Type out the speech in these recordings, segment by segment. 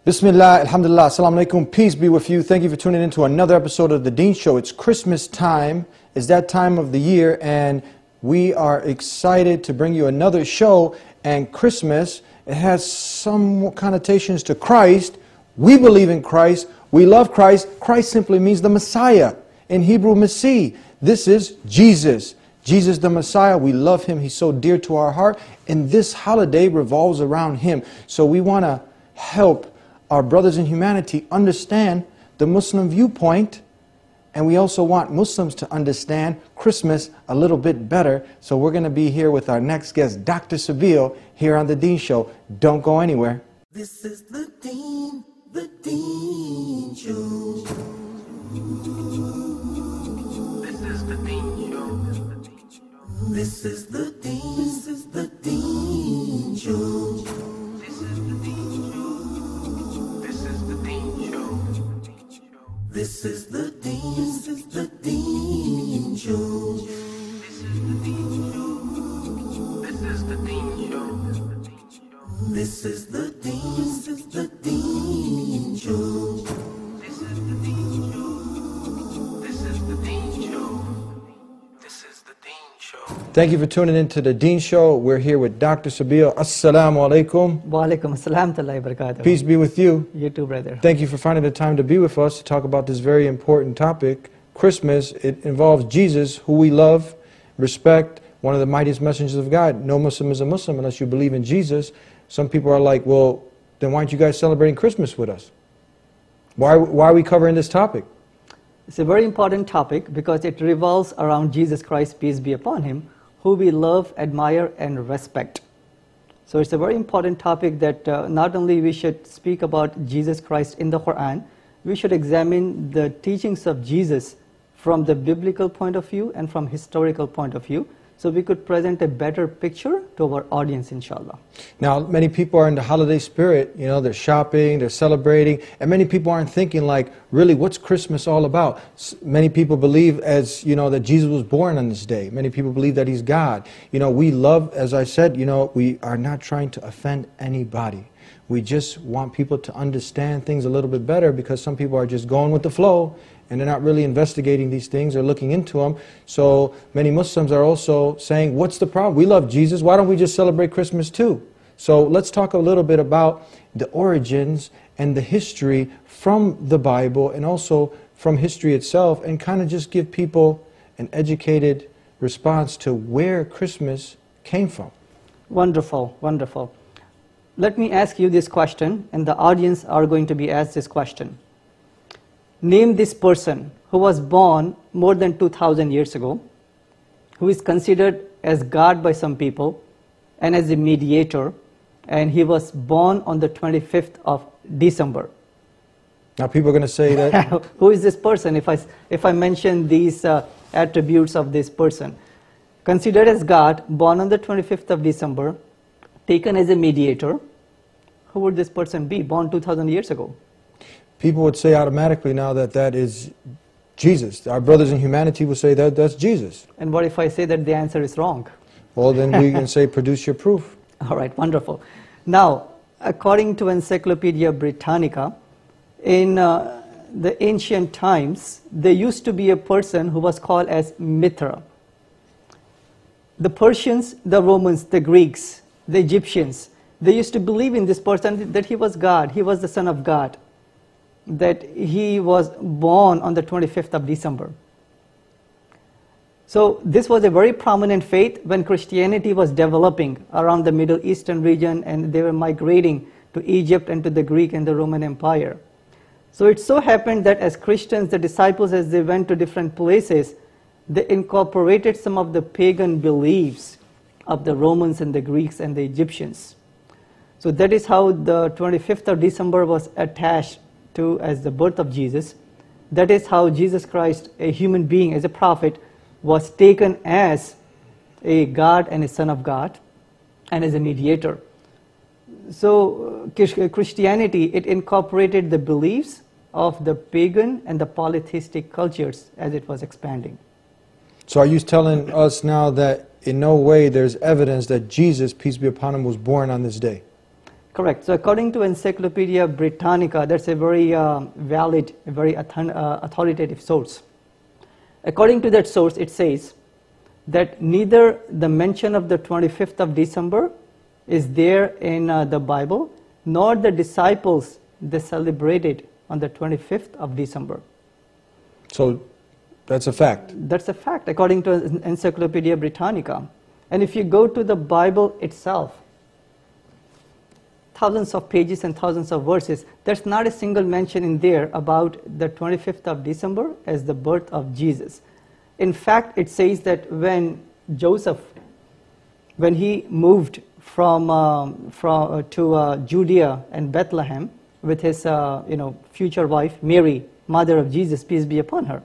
Bismillah, alhamdulillah, assalamu alaikum, peace be with you. Thank you for tuning in to another episode of The Deen Show. It's Christmas time. It's that time of the year, and we are excited to bring you another show. And Christmas, it has some connotations to Christ. We believe in Christ. We love Christ. Christ simply means the Messiah. In Hebrew, Messiah. This is Jesus. Jesus the Messiah. We love Him. He's so dear to our heart. And this holiday revolves around Him. So we want to help our brothers in humanity understand the Muslim viewpoint, and we also want Muslims to understand Christmas a little bit better. So we're going to be here with our next guest, Dr. Sabeel, here on The Deen Show. Don't go anywhere. This is The Deen Show. This is The Deen Show. This is The Deen Show. This is the Deen Show. This is the Deen Show. This is the Deen Show. This is the Deen Show. This is the Deen Show. This is the Deen Show. Thank you for tuning in to The Deen Show. We're here with Dr. Sabeel. Assalamu alaikum. Wa alaikum assalam wa barakatuh. Peace be with you. You too, brother. Thank you for finding the time to be with us to talk about this very important topic. Christmas, it involves Jesus, who we love, respect, one of the mightiest messengers of God. No Muslim is a Muslim unless you believe in Jesus. Some people are like, well, then why aren't you guys celebrating Christmas with us? Why are we covering this topic? It's a very important topic because it revolves around Jesus Christ, peace be upon Him, who we love, admire, and respect. So it's a very important topic that not only we should speak about Jesus Christ in the Quran, we should examine the teachings of Jesus from the biblical point of view and from historical point of view, so we could present a better picture to our audience, inshallah. Now, many people are in the holiday spirit, you know, they're shopping, they're celebrating, and many people aren't thinking like, really, what's Christmas all about? Many people believe, as you know, that Jesus was born on this day. Many people believe that He's God. You know, we love, as I said, you know, we are not trying to offend anybody. We just want people to understand things a little bit better, because some people are just going with the flow and they're not really investigating these things or looking into them. So many Muslims are also saying, what's the problem? We love Jesus. Why don't we just celebrate Christmas too? So let's talk a little bit about the origins and the history from the Bible and also from history itself, and kind of just give people an educated response to where Christmas came from. Wonderful, wonderful. Let me ask you this question, and the audience are going to be asked this question. Name this person who was born more than 2,000 years ago, who is considered as God by some people and as a mediator, and he was born on the 25th of December. Now people are going to say that... Who is this person if I mention these attributes of this person? Considered as God, born on the 25th of December, taken as a mediator. Who would this person be, born 2,000 years ago? People would say automatically now that that is Jesus. Our brothers in humanity would say that that's Jesus. And what if I say that the answer is wrong? Well, then we can say, produce your proof. All right, wonderful. Now, according to Encyclopedia Britannica, in the ancient times, there used to be a person who was called as Mithra. The Persians, the Romans, the Greeks, the Egyptians, they used to believe in this person that he was God, he was the Son of God, that he was born on the 25th of December. So this was a very prominent faith when Christianity was developing around the Middle Eastern region, and they were migrating to Egypt and to the Greek and the Roman Empire. So it so happened that as Christians, the disciples, as they went to different places, they incorporated some of the pagan beliefs of the Romans and the Greeks and the Egyptians. So that is how the 25th of December was attached to as the birth of Jesus. That is how Jesus Christ, a human being, as a prophet, was taken as a God and a Son of God and as a mediator. So Christianity, it incorporated the beliefs of the pagan and the polytheistic cultures as it was expanding. So are you telling us now that in no way there's evidence that Jesus, peace be upon him, was born on this day? Correct. So according to Encyclopedia Britannica, that's a very valid, a very authoritative source. According to that source, it says that neither the mention of the 25th of December is there in the Bible, nor the disciples, they celebrated on the 25th of December. So that's a fact. That's a fact, according to Encyclopedia Britannica. And if you go to the Bible itself, thousands of pages and thousands of verses, there's not a single mention in there about the 25th of December as the birth of Jesus. In fact, it says that when Joseph, when he moved to Judea and Bethlehem with his future wife Mary, mother of Jesus, peace be upon her,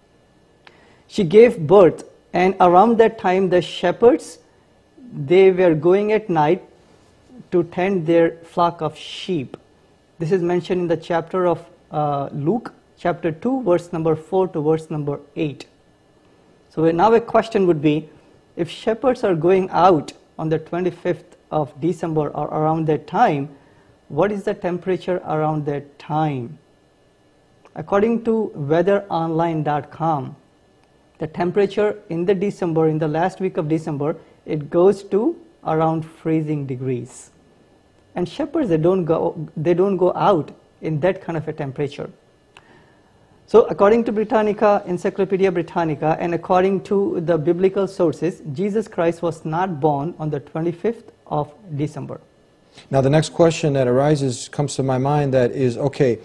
she gave birth, and around that time the shepherds, they were going at night to tend their flock of sheep. This is mentioned in the chapter of Luke, chapter 2, verse number 4 to verse number 8. So now a question would be, if shepherds are going out on the 25th of December or around that time, what is the temperature around that time? According to weatheronline.com, the temperature in the last week of December, it goes to around freezing degrees. And shepherds, they don't go out in that kind of a temperature. So according to Britannica, Encyclopedia Britannica, and according to the biblical sources, Jesus Christ was not born on the 25th of December. Now the next question that comes to my mind, that is, okay,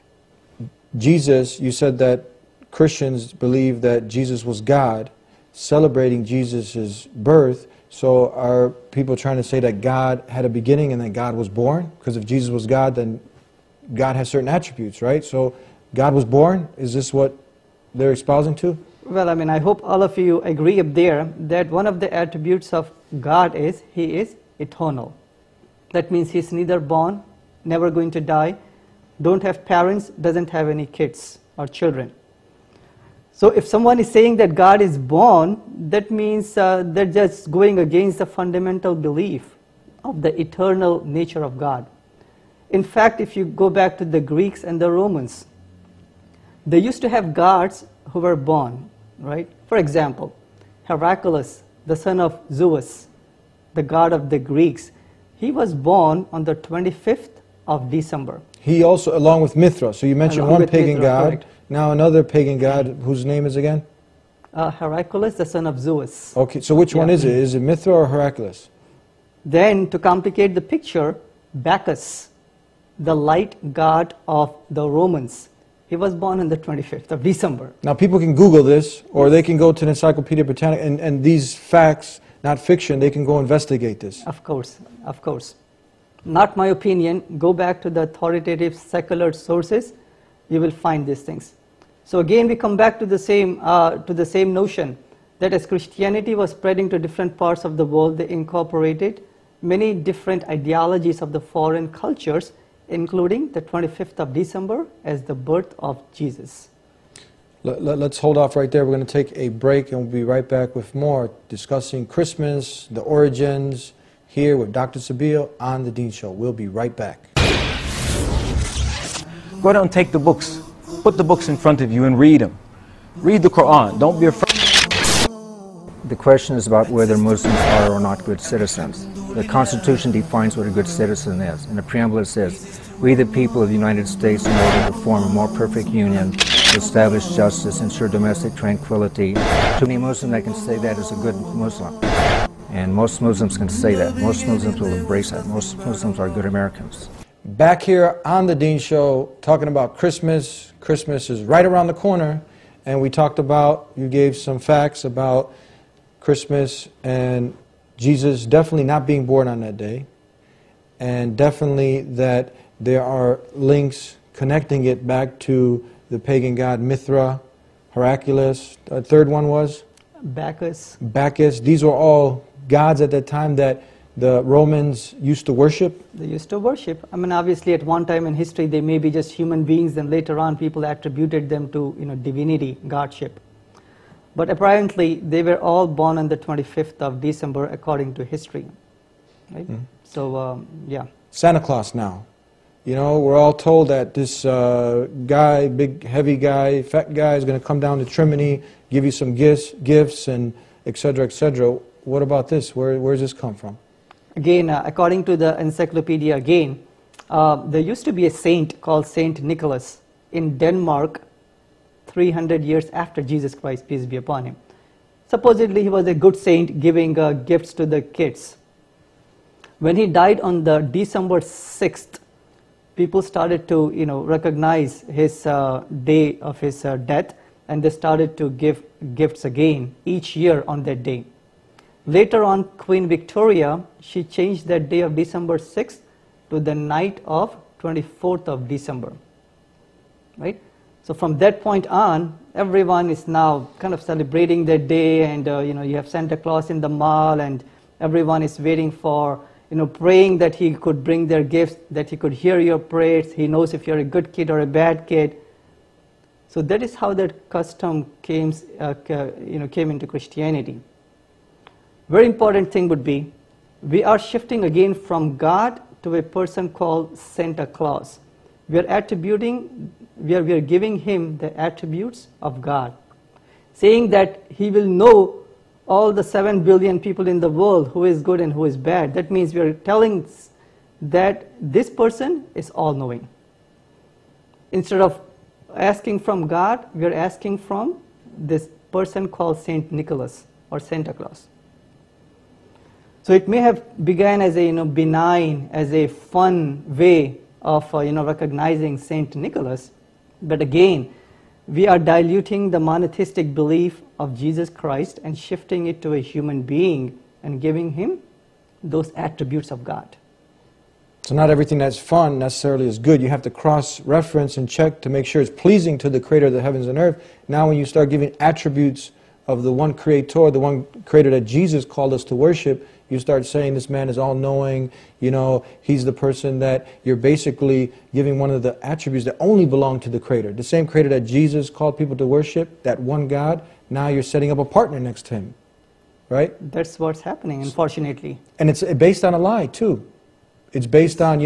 Jesus, you said that Christians believe that Jesus was God, celebrating Jesus' birth. So are people trying to say that God had a beginning and that God was born? Because if Jesus was God, then God has certain attributes, right? So God was born? Is this what they're espousing to? Well, I mean, I hope all of you agree up there that one of the attributes of God is He is eternal. That means He's neither born, never going to die, don't have parents, doesn't have any kids or children. So if someone is saying that God is born, that means they're just going against the fundamental belief of the eternal nature of God. In fact, if you go back to the Greeks and the Romans, they used to have gods who were born, right? For example, Heracles, the son of Zeus, the god of the Greeks, he was born on the 25th of December. He also, along with Mithra, so you mentioned one pagan Mithra, god, correct. Now another pagan god, whose name is again? Heracles, the son of Zeus. Okay, so which one is it? Is it Mithra or Heracles? Then, to complicate the picture, Bacchus, the light god of the Romans, he was born on the 25th of December. Now people can Google this, or they can go to the Encyclopedia Britannica, and these facts, not fiction, they can go investigate this. Of course, of course. Not my opinion. Go back to the authoritative secular sources, you will find these things. So again, we come back to the same notion that as Christianity was spreading to different parts of the world, they incorporated many different ideologies of the foreign cultures, including the 25th of December as the birth of Jesus. Let's hold off right there. We're going to take a break and we'll be right back with more discussing Christmas, the origins, here with Dr. Sabeel on The Dean Show. We'll be right back. Go ahead and take the books. Put the books in front of you and read them. Read the Quran. Don't be afraid. The question is about whether Muslims are or not good citizens. The Constitution defines what a good citizen is. In the preamble it says, "We the people of the United States, in order to form a more perfect union, to establish justice, ensure domestic tranquility." To any Muslim that can say that is a good Muslim. And most Muslims can say that. Most Muslims will embrace that. Most Muslims are good Americans. Back here on The Dean Show, talking about Christmas. Christmas is right around the corner, and we talked about, you gave some facts about Christmas and Jesus definitely not being born on that day, and definitely that there are links connecting it back to the pagan god Mithra, Heracles. The third one was? Bacchus. Bacchus. These were all gods at that time that the Romans used to worship? They used to worship. I mean, obviously at one time in history they may be just human beings, then later on people attributed them to divinity, godship. But apparently they were all born on the 25th of December according to history. Right? So, yeah. Santa Claus now. You know, we're all told that this guy, big, heavy guy, fat guy, is going to come down to Trimony, give you some gifts, and et cetera, et cetera. What about this? Where does this come from? Again, according to the encyclopedia again, there used to be a saint called Saint Nicholas in Denmark 300 years after Jesus Christ, peace be upon him. Supposedly he was a good saint giving gifts to the kids. When he died on the December 6th, people started to recognize his day of his death, and they started to give gifts again each year on that day. Later on, Queen Victoria, she changed that day of December 6th to the night of 24th of December. Right? So from that point on, everyone is now kind of celebrating that day, and you have Santa Claus in the mall, and everyone is waiting for, praying that he could bring their gifts, that he could hear your prayers. He knows if you're a good kid or a bad kid. So that is how that custom came into Christianity. Very important thing would be, we are shifting again from God to a person called Santa Claus. We are giving him the attributes of God, saying that he will know all the 7 billion people in the world who is good and who is bad. That means we are telling that this person is all-knowing. Instead of asking from God, we are asking from this person called Saint Nicholas or Santa Claus. So it may have begun as a benign, as a fun way of recognizing Saint Nicholas, but again, we are diluting the monotheistic belief of Jesus Christ and shifting it to a human being and giving him those attributes of God. So not everything that's fun necessarily is good. You have to cross-reference and check to make sure it's pleasing to the Creator of the heavens and earth. Now when you start giving attributes of the one Creator, the one Creator that Jesus called us to worship, you start saying this man is all-knowing, he's the person that you're basically giving one of the attributes that only belong to the Creator. The same Creator that Jesus called people to worship, that one God, now you're setting up a partner next to him, right? That's what's happening, unfortunately. And it's based on a lie, too. It's based on,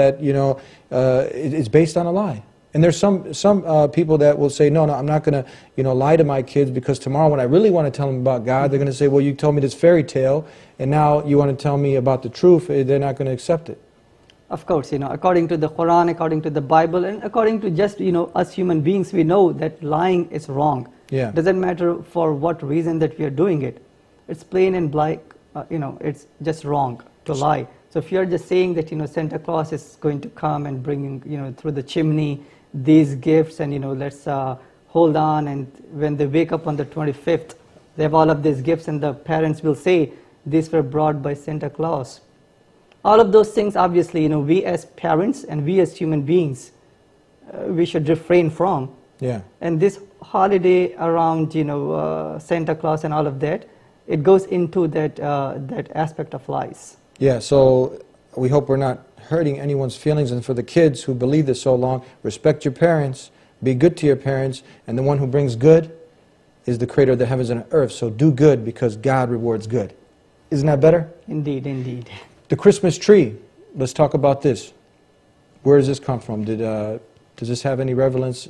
it's based on a lie. And there's some people that will say, no, I'm not going to, lie to my kids, because tomorrow when I really want to tell them about God, they're going to say, well, you told me this fairy tale, and now you want to tell me about the truth. They're not going to accept it. Of course, according to the Quran, according to the Bible, and according to just, us human beings, we know that lying is wrong. Yeah. Doesn't matter for what reason that we are doing it. It's plain and black, it's just wrong to lie. So if you're just saying that, Santa Claus is going to come and bring, through the chimney these gifts, and, let's hold on, and when they wake up on the 25th, they have all of these gifts, and the parents will say, these were brought by Santa Claus. All of those things, obviously, we as parents and we as human beings, we should refrain from. Yeah. And this holiday around, Santa Claus and all of that, it goes into that aspect of lies. Yeah, so we hope we're not hurting anyone's feelings. And for the kids who believe this so long, respect your parents, be good to your parents, and the one who brings good is the Creator of the heavens and the earth. So do good, because God rewards good. Isn't that better? Indeed, indeed. The Christmas tree, let's talk about this. Where does this come from? Does this have any relevance,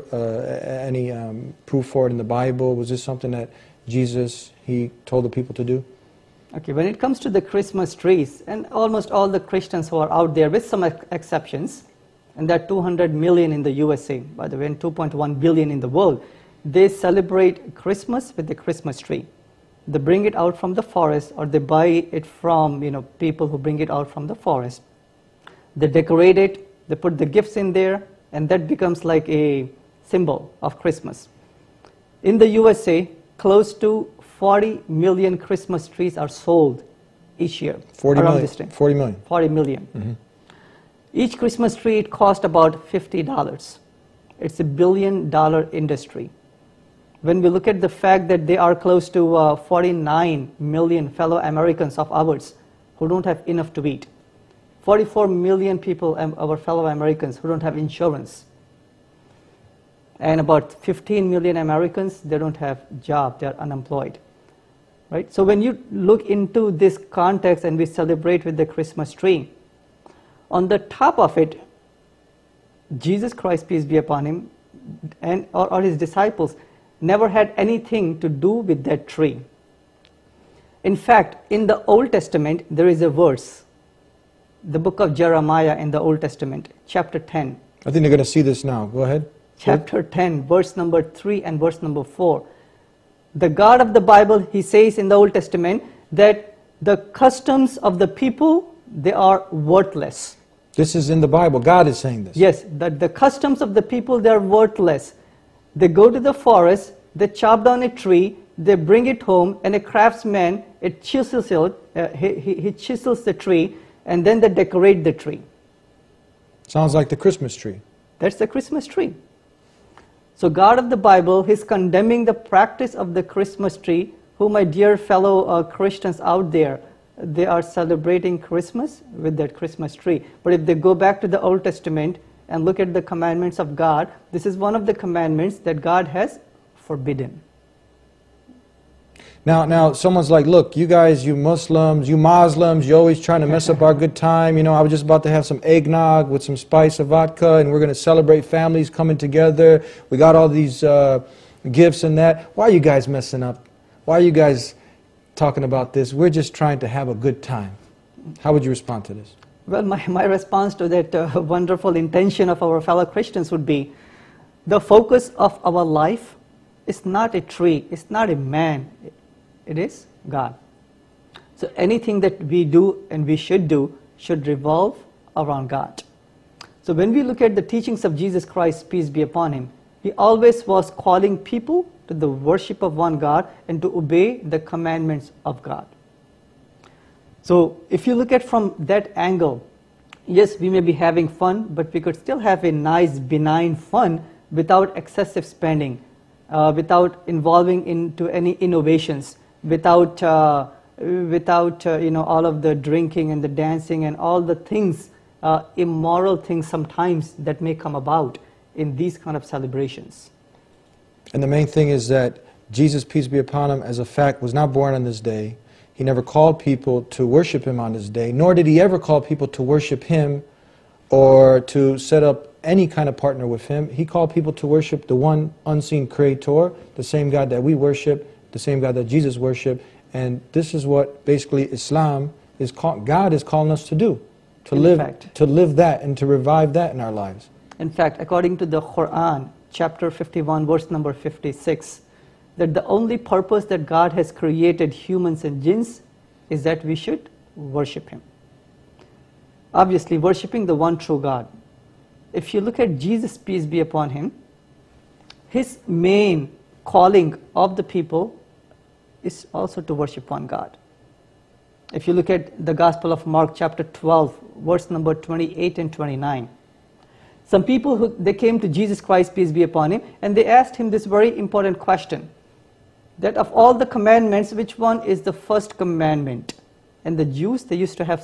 any proof for it in the Bible? Was this something that Jesus, he told the people to do? Okay, when it comes to the Christmas trees, and almost all the Christians who are out there, with some exceptions, and there are 200 million in the USA, by the way, and 2.1 billion in the world, they celebrate Christmas with the Christmas tree. They bring it out from the forest, or they buy it from people who bring it out from the forest. They decorate it, they put the gifts in there, and that becomes like a symbol of Christmas. In the USA, close to 40 million Christmas trees are sold each year. 40 around million. this time. 40 million. 40 million. Mm-hmm. Each Christmas tree, it costs about $50. It's $1 billion industry. When we look at the fact that there are close to 49 million fellow Americans of ours who don't have enough to eat. 44 million people, our fellow Americans, who don't have insurance. And about 15 million Americans, they don't have a job, they're unemployed. Right? So when you look into this context and we celebrate with the Christmas tree, On the top of it, Jesus Christ, peace be upon him, and or his disciples never had anything to do with that tree. In fact, in the Old Testament, there is a verse, the book of Jeremiah in the Old Testament, chapter 10. I think they're going to see this now. Go ahead. Chapter 10, verse number 3 and verse number 4. The God of the Bible, he says in the Old Testament that the customs of the people, they are worthless. This is in the Bible. God is saying this. Yes, that the customs of the people, they are worthless. They go to the forest, they chop down a tree, they bring it home, and a craftsman, it chisels it, he chisels the tree, and then they decorate the tree. Sounds like the Christmas tree. That's the Christmas tree. So God of the Bible, he's condemning the practice of the Christmas tree, who, my dear fellow Christians out there, they are celebrating Christmas with that Christmas tree. But if they go back to the Old Testament and look at the commandments of God, this is one of the commandments that God has forbidden. Now, someone's like, look, you guys, you Muslims, you're always trying to mess up our good time. You know, I was just about to have some eggnog with some spice of vodka, and we're going to celebrate families coming together. We got all these gifts and that. Why are you guys messing up? Why are you guys talking about this? We're just trying to have a good time. How would you respond to this? Well, my response to that wonderful intention of our fellow Christians would be, the focus of our life is not a tree, it's not a man, it is God. So anything that we do and we should do should revolve around God. So when we look at the teachings of Jesus Christ, peace be upon him, he always was calling people to the worship of one God and to obey the commandments of God. So if you look at from that angle, yes, we may be having fun, but we could still have a nice, benign fun without excessive spending, without involving into any innovations, without you know, all of the drinking and the dancing and all the things, immoral things sometimes that may come about in these kind of celebrations. And the main thing is that Jesus, peace be upon him, as a fact, was not born on this day. He never called people to worship him on this day, nor did he ever call people to worship him or to set up any kind of partner with him. He called people to worship the one unseen creator, the same God that we worship, the same God that Jesus worshiped. And this is what basically Islam is God is calling us to do, to live that and to revive that in our lives. In fact, according to the Quran, chapter 51, verse number 56, that the only purpose that God has created humans and jinns is that we should worship him. Obviously, worshiping the one true God. If you look at Jesus, peace be upon him, his main calling of the people is also to worship one God. If you look at the Gospel of Mark, chapter 12, verse number 28 and 29, some people, they came to Jesus Christ, peace be upon him, and they asked him this very important question, that of all the commandments, which one is the first commandment? And the Jews, they used to have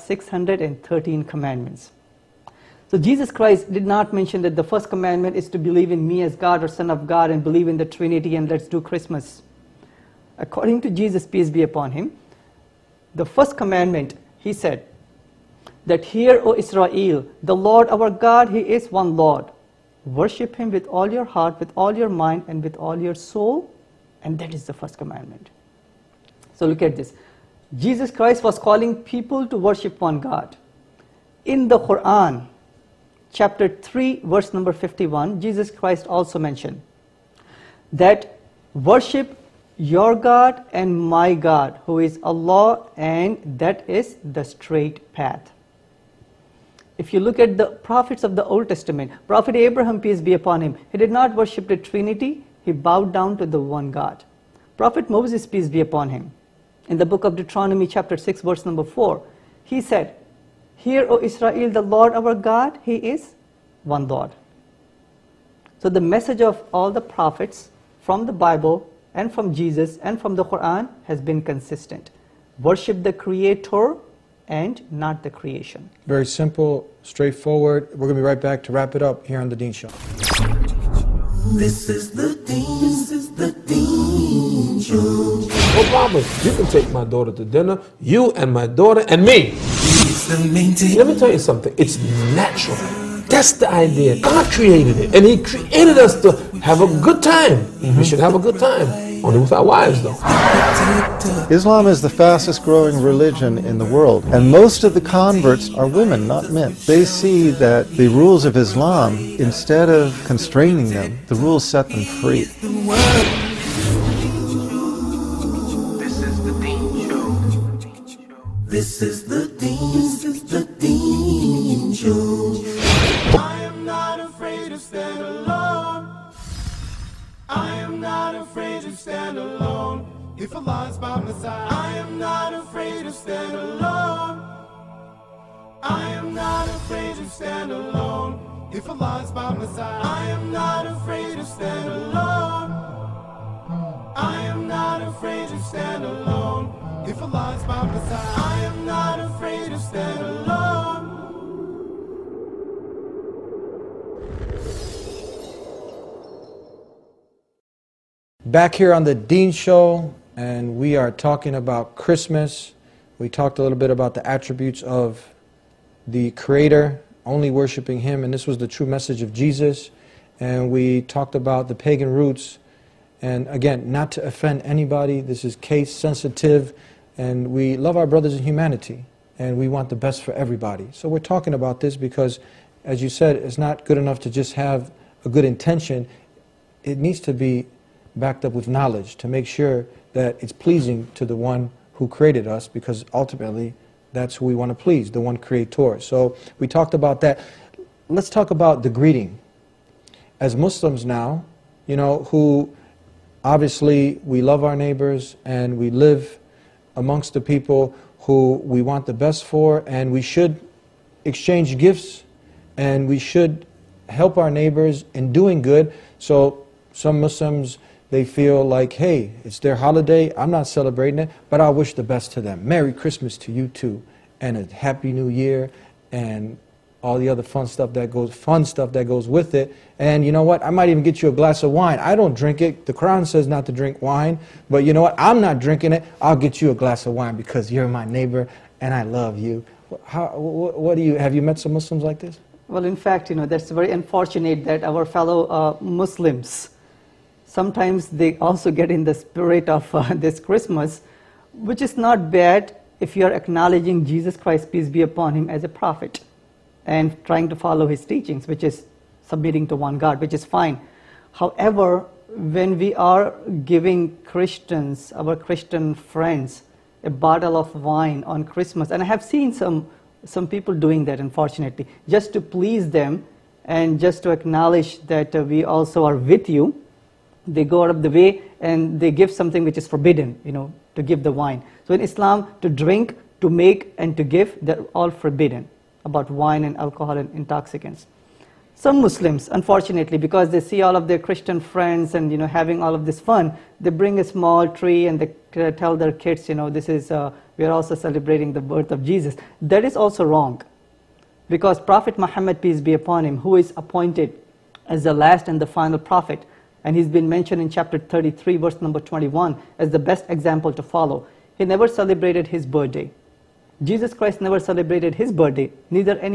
613 commandments. So Jesus Christ did not mention that the first commandment is to believe in me as God or Son of God and believe in the Trinity and let's do Christmas. According to Jesus, peace be upon him, the first commandment, he said, that hear, O Israel, the Lord our God, he is one Lord. Worship him with all your heart, with all your mind, and with all your soul. And that is the first commandment. So look at this. Jesus Christ was calling people to worship one God. In the Quran, chapter 3, verse number 51, Jesus Christ also mentioned that worship your God and my God, who is Allah, and that is the straight path. If you look at the prophets of the Old Testament, Prophet Abraham, peace be upon him, he did not worship the Trinity, he bowed down to the one God. Prophet Moses, peace be upon him, in the book of Deuteronomy chapter 6, verse number 4, he said, hear, O Israel, the Lord our God, he is one Lord. So the message of all the prophets from the Bible and from Jesus and from the Quran has been consistent. Worship the Creator and not the creation. Very simple, straightforward. We're going to be right back to wrap it up here on The Deen Show. This is the Deen Show. No problem. You can take my daughter to dinner, you and my daughter and me. He's Let me tell you something. It's natural. That's the idea. God created it. And He created us to have a good time. We should have a good time. Only with our wives, though. Islam is the fastest growing religion in the world, and most of the converts are women, not men. They see that the rules of Islam, instead of constraining them, the rules set them free. This is the Dean Show. I am not afraid to stand alone. I am not afraid to stand alone. If Allah is by my side, I am not afraid to stand alone. I am not afraid to stand alone. If Allah is by my side, I am not afraid to stand alone. I am not afraid to stand alone. If Allah is by my side, I am not afraid to stand alone. Back here on the Dean Show, and we are talking about Christmas. We talked a little bit about the attributes of the Creator, only worshiping Him, and this was the true message of Jesus. And we talked about the pagan roots, and again, not to offend anybody. This is case sensitive, and we love our brothers in humanity, and we want the best for everybody. So we're talking about this because, as you said, it's not good enough to just have a good intention. It needs to be backed up with knowledge to make sure that it's pleasing to the one who created us, because ultimately that's who we want to please, the one creator. So we talked about that. Let's talk about the greeting. As Muslims now, you know, who obviously we love our neighbors and we live amongst the people who we want the best for, and we should exchange gifts and we should help our neighbors in doing good. So some Muslims, they feel like, hey, it's their holiday, I'm not celebrating it, but I'll wish the best to them. Merry Christmas to you too, and a Happy New Year, and all the other fun stuff that goes with it. And you know what? I might even get you a glass of wine. I don't drink it. The Quran says not to drink wine, but you know what? I'm not drinking it. I'll get you a glass of wine because you're my neighbor and I love you. Have you met some Muslims like this? Well, in fact, you know, that's very unfortunate that our fellow Muslims, sometimes they also get in the spirit of this Christmas, which is not bad if you are acknowledging Jesus Christ, peace be upon Him, as a prophet and trying to follow His teachings, which is submitting to one God, which is fine. However, when we are giving Christians, our Christian friends, a bottle of wine on Christmas, and I have seen some people doing that, unfortunately, just to please them and just to acknowledge that we also are with you, they go out of the way and they give something which is forbidden, you know, to give the wine. So in Islam, to drink, to make, and to give, they're all forbidden, about wine and alcohol and intoxicants. Some Muslims, unfortunately, because they see all of their Christian friends and, you know, having all of this fun, they bring a small tree and they tell their kids, you know, this is, we are also celebrating the birth of Jesus. That is also wrong, because Prophet Muhammad, peace be upon him, who is appointed as the last and the final prophet, and he's been mentioned in chapter 33, verse number 21, as the best example to follow. He never celebrated his birthday. Jesus Christ never celebrated his birthday, neither any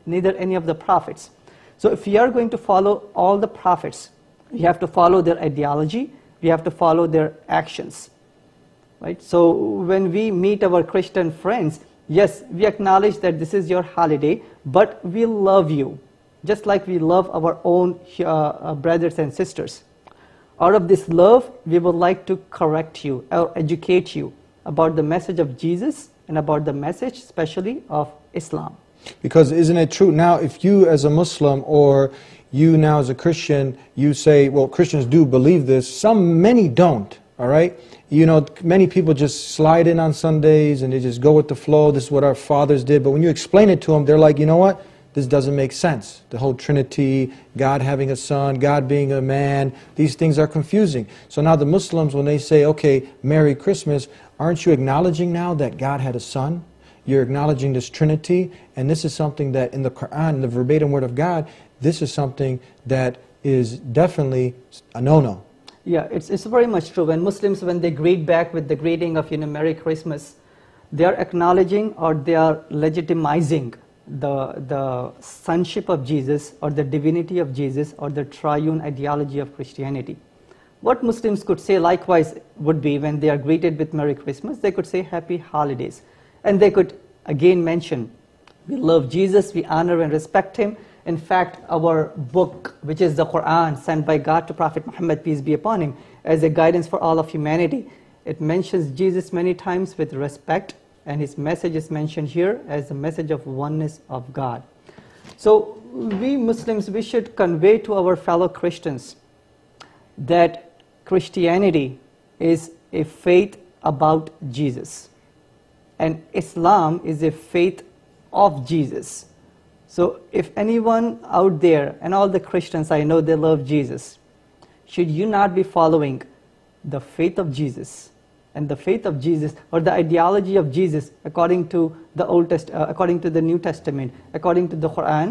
of the prophets. So if we are going to follow all the prophets, we have to follow their ideology, we have to follow their actions. Right? So when we meet our Christian friends, yes, we acknowledge that this is your holiday, but we love you, just like we love our own brothers and sisters. Out of this love, we would like to correct you or educate you about the message of Jesus and about the message, especially, of Islam. Because isn't it true now, if you as a Muslim or you now as a Christian, you say, well, Christians do believe this, many don't, all right? You know, many people just slide in on Sundays and they just go with the flow, this is what our fathers did, but when you explain it to them, they're like, you know what? This doesn't make sense. The whole Trinity, God having a son, God being a man, these things are confusing. So now the Muslims, when they say, okay, Merry Christmas, aren't you acknowledging now that God had a son? You're acknowledging this Trinity, and this is something that in the Quran, in the verbatim word of God, this is something that is definitely a no-no. Yeah, it's very much true. When Muslims, when they greet back with the greeting of, you know, Merry Christmas, They are acknowledging or they are legitimizing the sonship of Jesus or the divinity of Jesus or the triune ideology of Christianity. What Muslims could say likewise would be when they are greeted with Merry Christmas, they could say Happy Holidays. And they could again mention, we love Jesus, we honor and respect Him. In fact, our book, which is the Quran, sent by God to Prophet Muhammad, peace be upon him, as a guidance for all of humanity, it mentions Jesus many times with respect, and His message is mentioned here as the message of oneness of God. So we Muslims, we should convey to our fellow Christians that Christianity is a faith about Jesus, and Islam is a faith of Jesus. So if anyone out there, and all the Christians I know, they love Jesus, should you not be following the faith of Jesus? And the faith of Jesus, or the ideology of Jesus, according to the New Testament, according to the Quran,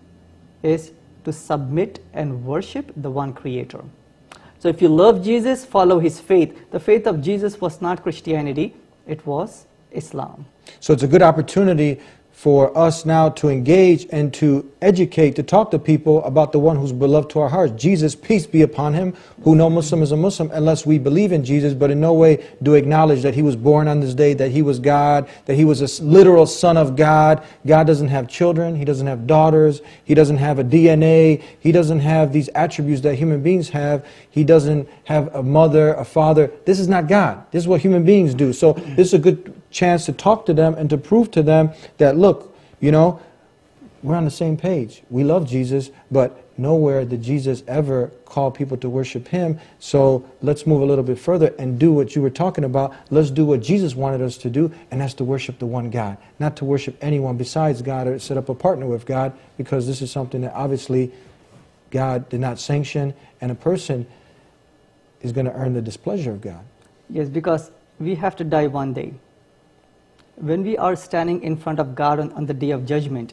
is to submit and worship the one Creator. So if you love Jesus, follow His faith. The faith of Jesus was not Christianity, it was Islam. So it's a good opportunity for us now to engage and to educate, to talk to people about the one who's beloved to our hearts. Jesus, peace be upon Him, who no Muslim is a Muslim unless we believe in Jesus, but in no way do acknowledge that He was born on this day, that He was God, that He was a literal Son of God. God doesn't have children, He doesn't have daughters, He doesn't have a DNA, He doesn't have these attributes that human beings have. He doesn't have a mother, a father. This is not God. This is what human beings do. So this is a good chance to talk to them and to prove to them that, look, you know, we're on the same page. We love Jesus, but nowhere did Jesus ever call people to worship Him. So let's move a little bit further and do what you were talking about. Let's do what Jesus wanted us to do, and that's to worship the one God, not to worship anyone besides God or set up a partner with God, because this is something that obviously God did not sanction, and a person is going to earn the displeasure of God. Yes, because we have to die one day. When we are standing in front of God on the day of judgment,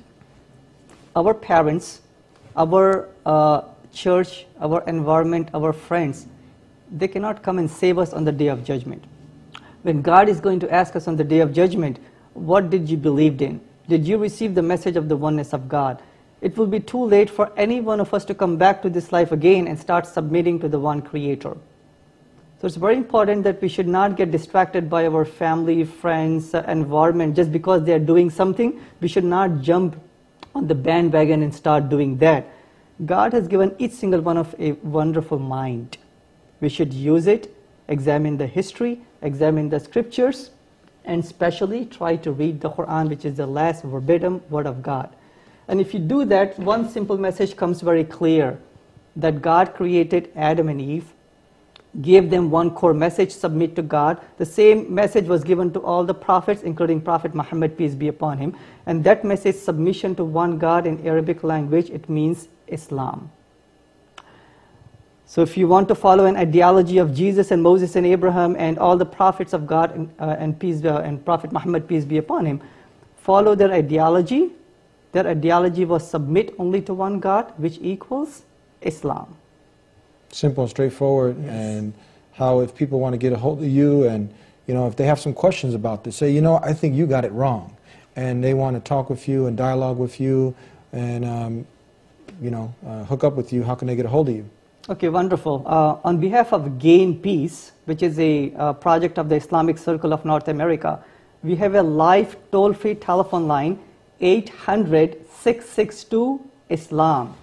our parents, our church, our environment, our friends, they cannot come and save us on the day of judgment. When God is going to ask us on the day of judgment, what did you believe in? Did you receive the message of the oneness of God? It will be too late for any one of us to come back to this life again and start submitting to the one Creator. So it's very important that we should not get distracted by our family, friends, environment. Just because they are doing something, we should not jump on the bandwagon and start doing that. God has given each single one of a wonderful mind. We should use it, examine the history, examine the scriptures, and especially try to read the Quran, which is the last verbatim word of God. And if you do that, one simple message comes very clear, that God created Adam and Eve, gave them one core message, submit to God. The same message was given to all the prophets, including Prophet Muhammad, peace be upon him. And that message, submission to one God, in Arabic language, it means Islam. So if you want to follow an ideology of Jesus and Moses and Abraham and all the prophets of God and Prophet Muhammad, peace be upon him, follow their ideology. Their ideology was submit only to one God, which equals Islam. Simple and straightforward. Yes. And how if people want to get a hold of you and, you know, if they have some questions about this, say, you know, I think you got it wrong. And they want to talk with you and dialogue with you and, you know, hook up with you, how can they get a hold of you? Okay, wonderful. On behalf of Gain Peace, which is a project of the Islamic Circle of North America, we have a live toll-free telephone line, 800-662-ISLAM.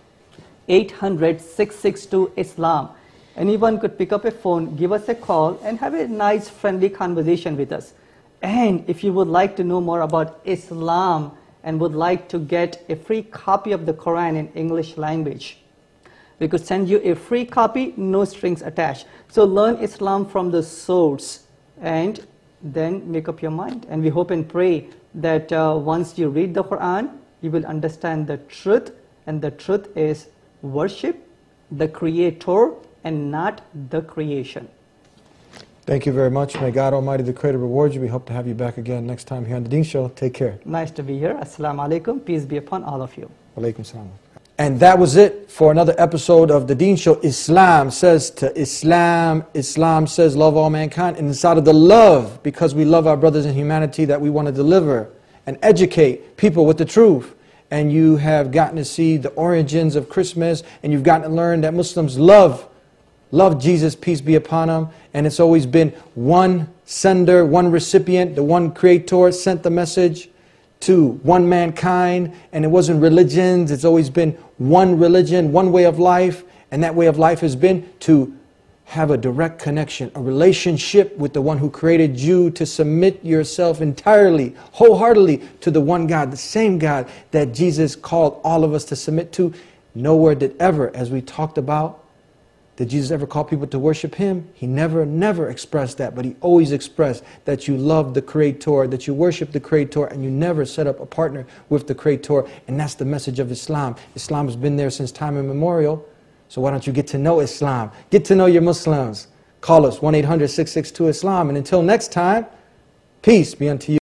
800-662-ISLAM. Anyone could pick up a phone, give us a call, and have a nice, friendly conversation with us. And if you would like to know more about Islam and would like to get a free copy of the Quran in English language, we could send you a free copy, no strings attached. So learn Islam from the source and then make up your mind. And we hope and pray that once you read the Quran, you will understand the truth, and the truth is worship the Creator and not the creation. Thank you very much. May God Almighty, the Creator, reward you. We hope to have you back again next time here on The Deen Show. Take care. Nice to be here. Assalamu alaikum. Peace be upon all of you. Alaikum salam. And that was it for another episode of the Deen Show. Islam says to Islam, Islam says love all mankind. And it's out of the love, because we love our brothers in humanity, that we want to deliver and educate people with the truth. And you have gotten to see the origins of Christmas, and you've gotten to learn that Muslims love Jesus, peace be upon him. And it's always been one sender, one recipient, the one creator sent the message to one mankind. And it wasn't religions, it's always been one religion, one way of life. And that way of life has been to have a direct connection, a relationship with the one who created you, to submit yourself entirely, wholeheartedly to the one God, the same God that Jesus called all of us to submit to. Nowhere did ever, as we talked about, did Jesus ever call people to worship him? He never expressed that, but he always expressed that you love the Creator, that you worship the Creator, and you never set up a partner with the Creator. And that's the message of Islam. Islam has been there since time immemorial. So why don't you get to know Islam? Get to know your Muslims. Call us 1-800-662-ISLAM. And until next time, peace be unto you.